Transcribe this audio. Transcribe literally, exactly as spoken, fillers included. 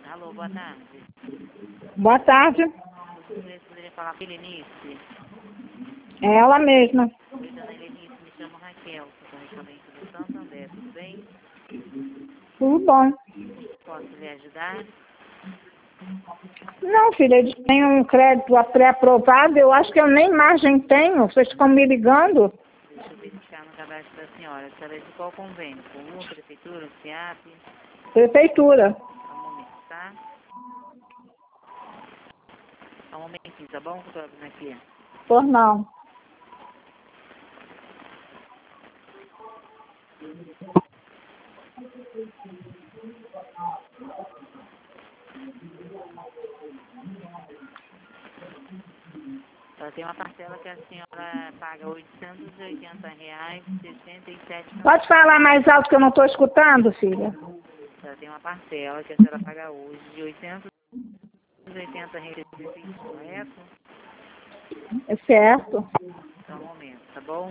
Alô, boa tarde. Boa tarde. Você poderia falar com a Helenice? É ela mesma. Oi, dona Helenice, me chamo Raquel, sou correspondente do Santander, tudo bem? Tudo bom. Posso lhe ajudar? Não, filha, eles têm um crédito pré-aprovado, eu acho que eu nem margem tenho. Vocês ficam me ligando? Deixa eu verificar no cadastro da senhora. A senhora é de qual convênio? Comum, prefeitura, C I A P? Prefeitura. Só um momento, tá? Só um momentinho, tá bom? Que eu tô abrindo aqui. Por não. Só tem uma parcela que a senhora paga oitocentos e oitenta reais e sessenta e sete centavos. Pode falar mais alto que eu não estou escutando, filha? Só tem uma parcela que a senhora paga hoje de oitocentos e oitenta reais, correto? É certo. Só um momento, tá bom?